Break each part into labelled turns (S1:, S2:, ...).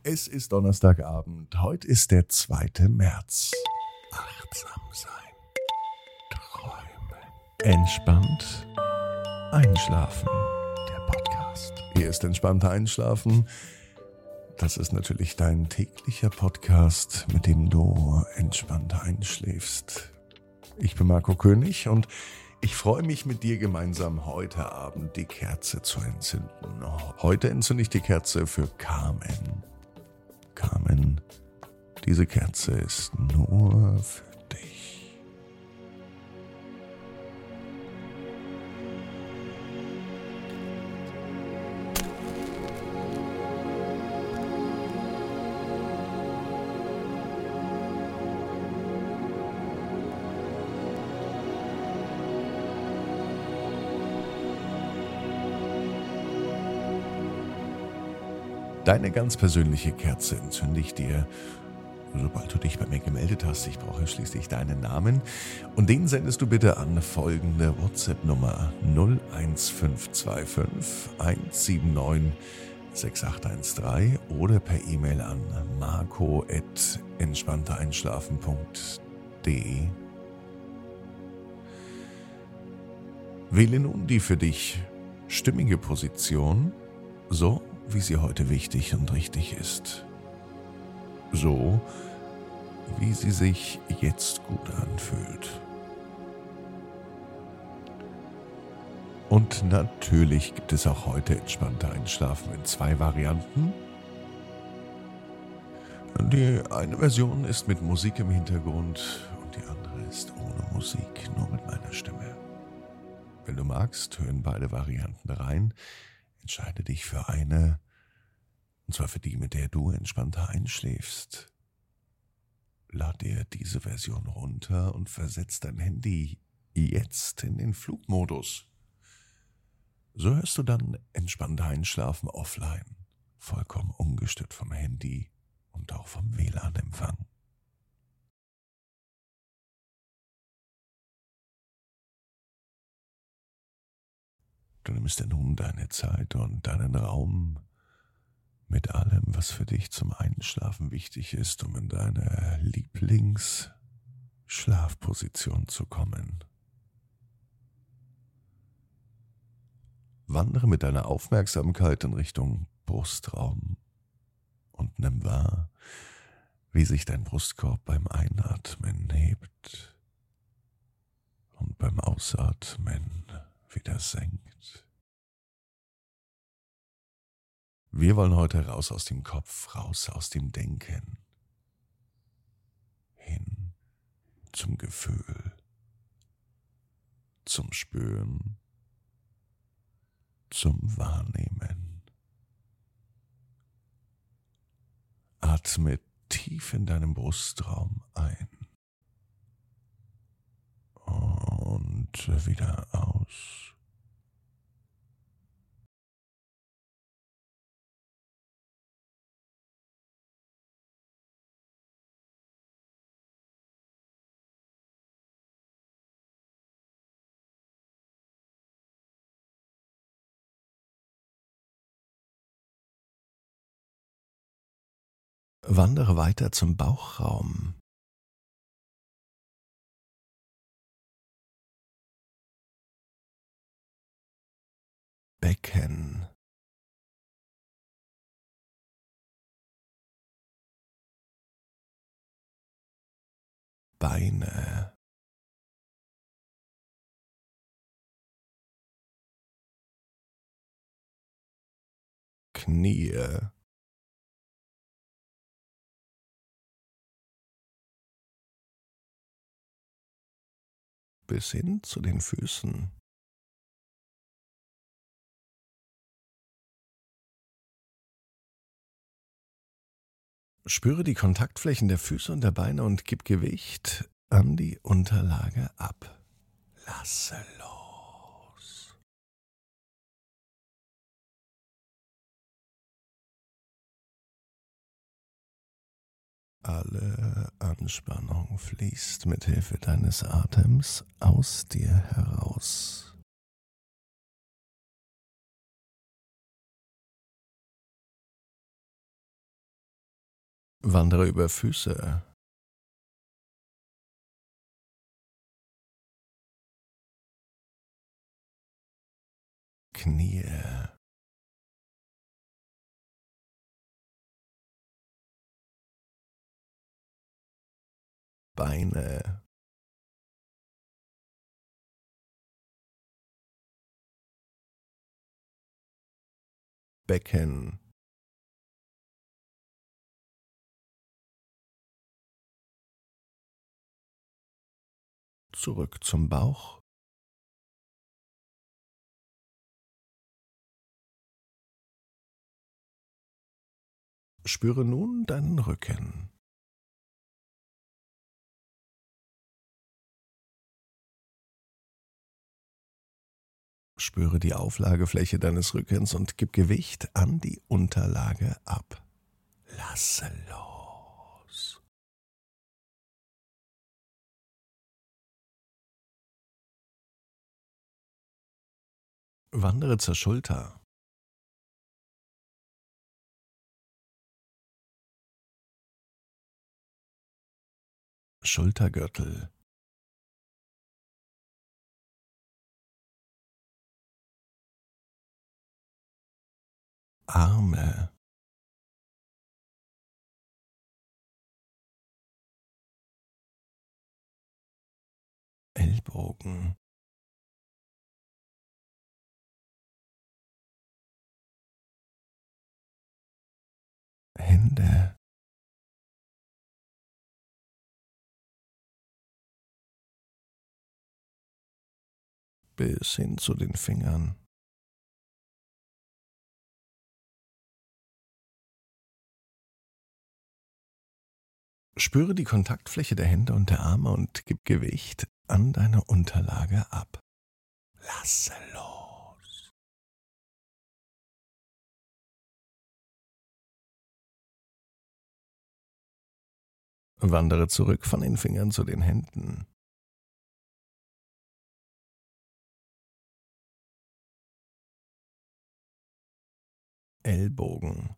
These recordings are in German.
S1: Es ist Donnerstagabend. Heute ist der 2. März. Achtsam sein. Träumen. Entspannt einschlafen. Der Podcast. Hier ist Entspannt einschlafen. Das ist natürlich dein täglicher Podcast, mit dem du entspannt einschläfst. Ich bin Marco König und ich freue mich, mit dir gemeinsam heute Abend die Kerze zu entzünden. Heute entzünde ich die Kerze für Carmen. Carmen, diese Kerze ist nur für dich. Deine ganz persönliche Kerze entzünde ich dir, sobald du dich bei mir gemeldet hast. Ich brauche schließlich deinen Namen. Und den sendest du bitte an folgende WhatsApp-Nummer 01525 179 6813 oder per E-Mail an marco@entspanntereinschlafen.de. Wähle nun die für dich stimmige Position, so wie sie heute wichtig und richtig ist. So, wie sie sich jetzt gut anfühlt. Und natürlich gibt es auch heute entspannte Einschlafen in 2 Varianten. Die eine Version ist mit Musik im Hintergrund und die andere ist ohne Musik, nur mit meiner Stimme. Wenn du magst, hören beide Varianten rein. Entscheide dich für eine, und zwar für die, mit der du entspannter einschläfst. Lad dir diese Version runter und versetz dein Handy jetzt in den Flugmodus. So hörst du dann entspannter einschlafen offline, vollkommen ungestört vom Handy und auch vom WLAN-Empfang. Du nimmst dir nun deine Zeit und deinen Raum mit allem, was für dich zum Einschlafen wichtig ist, um in deine Lieblingsschlafposition zu kommen. Wandere mit deiner Aufmerksamkeit in Richtung Brustraum und nimm wahr, wie sich dein Brustkorb beim Einatmen hebt und beim Ausatmen wieder senkt. Wir wollen heute raus aus dem Kopf, raus aus dem Denken, hin zum Gefühl, zum Spüren, zum Wahrnehmen. Atme tief in deinem Brustraum ein und wieder aus. Wandere weiter zum Bauchraum. Becken. Beine. Knie. Bis hin zu den Füßen. Spüre die Kontaktflächen der Füße und der Beine und gib Gewicht an die Unterlage ab. Lasse los. Alle Anspannung fließt mit Hilfe deines Atems aus dir heraus. Wandere über Füße, Knie, Beine, Becken, zurück zum Bauch. Spüre nun deinen Rücken. Spüre die Auflagefläche deines Rückens und gib Gewicht an die Unterlage ab. Lasse los. Wandere zur Schulter. Schultergürtel, Arme, Ellbogen, Hände, bis hin zu den Fingern. Spüre die Kontaktfläche der Hände und der Arme und gib Gewicht an deine Unterlage ab. Lasse los. Wandere zurück von den Fingern zu den Händen. Ellbogen,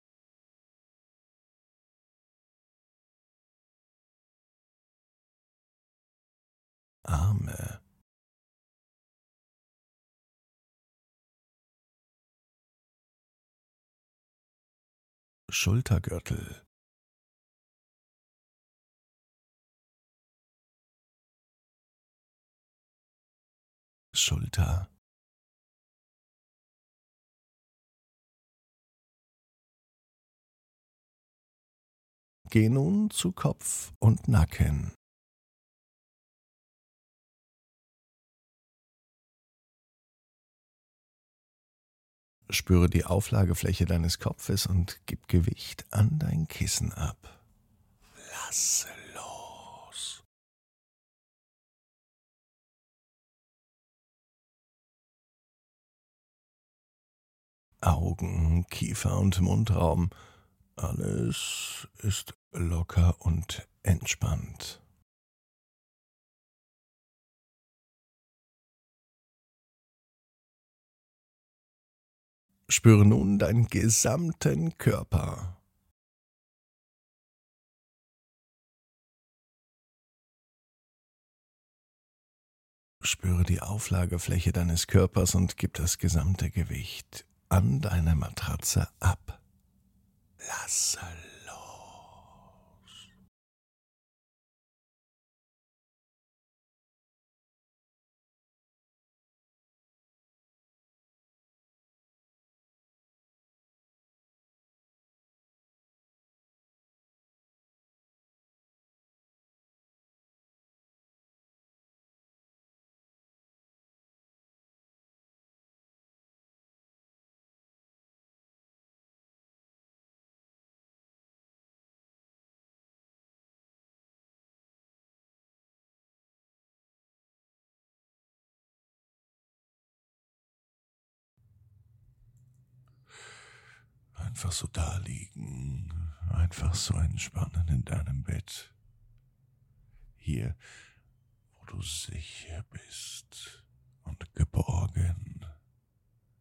S1: Arme, Schultergürtel, Schulter, geh nun zu Kopf und Nacken. Spüre die Auflagefläche deines Kopfes und gib Gewicht an dein Kissen ab. Lasse los. Augen, Kiefer und Mundraum. Alles ist locker und entspannt. Spüre nun deinen gesamten Körper. Spüre die Auflagefläche deines Körpers und gib das gesamte Gewicht an deine Matratze ab. Lasse los. Einfach so da liegen, einfach so entspannen in deinem Bett. Hier, wo du sicher bist und geborgen.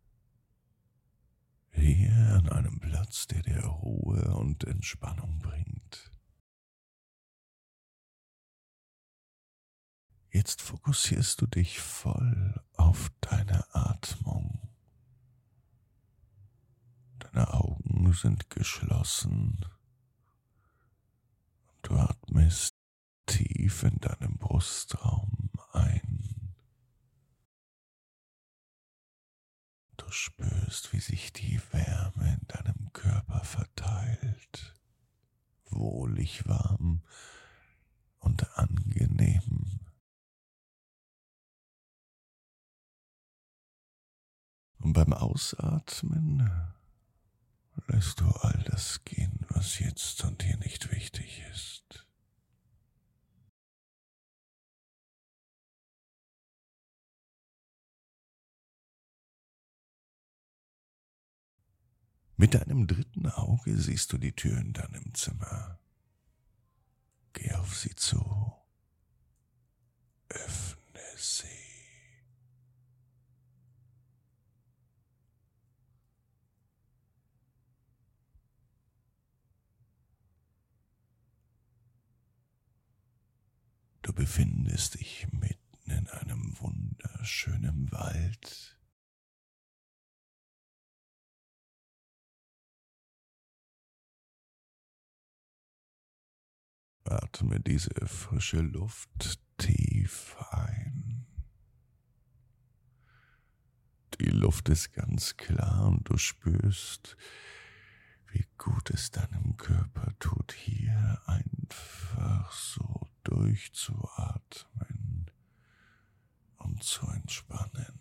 S1: Hier an einem Platz, der dir Ruhe und Entspannung bringt. Jetzt fokussierst du dich voll auf deine Atmung. Deine Augen sind geschlossen und du atmest tief in deinem Brustraum ein. Du spürst, wie sich die Wärme in deinem Körper verteilt, wohlig warm und angenehm. Und beim Ausatmen lässt du all das gehen, was jetzt und hier nicht wichtig ist. Mit deinem dritten Auge siehst du die Tür in deinem Zimmer. Geh auf sie zu, öffne sie. Du befindest dich mitten in einem wunderschönen Wald. Atme diese frische Luft tief ein. Die Luft ist ganz klar und du spürst, wie gut es deinem Körper tut, hier einfach so durchzuatmen und zu entspannen.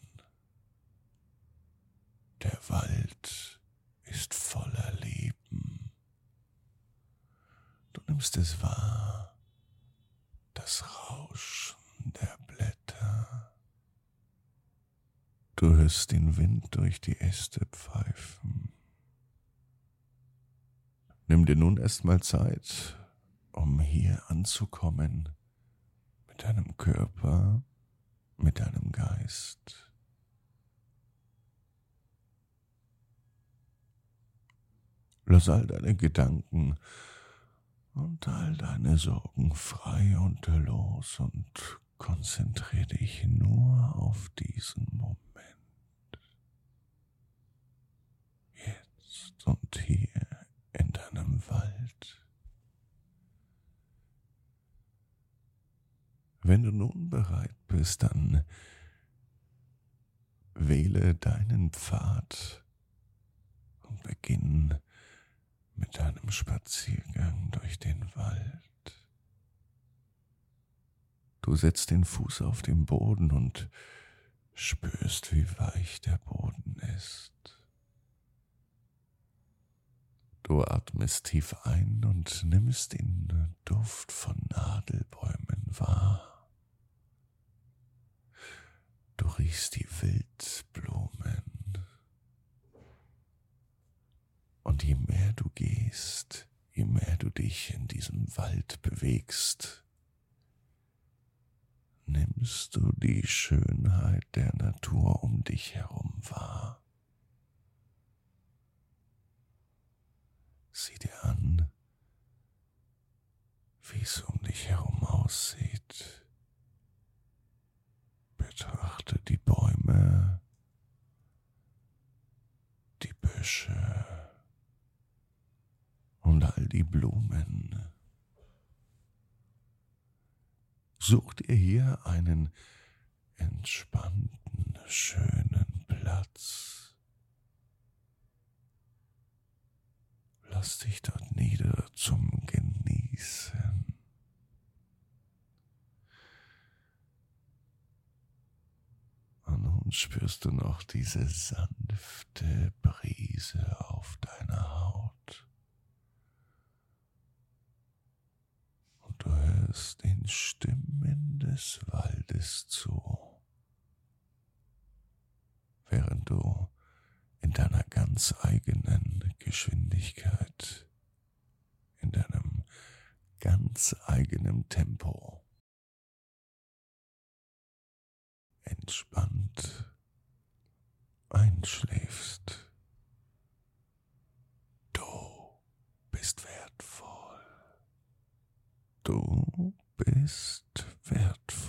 S1: Der Wald ist voller Leben. Du nimmst es wahr, das Rauschen der Blätter. Du hörst den Wind durch die Äste pfeifen. Nimm dir nun erstmal Zeit, um hier anzukommen, mit deinem Körper, mit deinem Geist. Lass all deine Gedanken und all deine Sorgen frei und los und konzentriere dich nur auf diesen Moment. Jetzt und hier in deinem Wald. Wenn du nun bereit bist, dann wähle deinen Pfad und beginn mit deinem Spaziergang durch den Wald. Du setzt den Fuß auf den Boden und spürst, wie weich der Boden ist. Du atmest tief ein und nimmst den Duft von Nadelbäumen wahr. Du riechst die Wildblumen. Und je mehr du gehst, je mehr du dich in diesem Wald bewegst, nimmst du die Schönheit der Natur um dich herum wahr. Sieh dir an, wie es um dich herum aussieht. Betrachte die Bäume, die Büsche und all die Blumen. Such dir hier einen entspannten, schönen Platz. Lass dich dort nieder zum Genießen. Und nun spürst du noch diese sanfte Brise auf deiner Haut. Und du hörst den Stimmen des Waldes zu, während du in deiner ganz eigenen Geschwindigkeit, in deinem ganz eigenen Tempo entspannt einschläfst. Du bist wertvoll. Du bist wertvoll.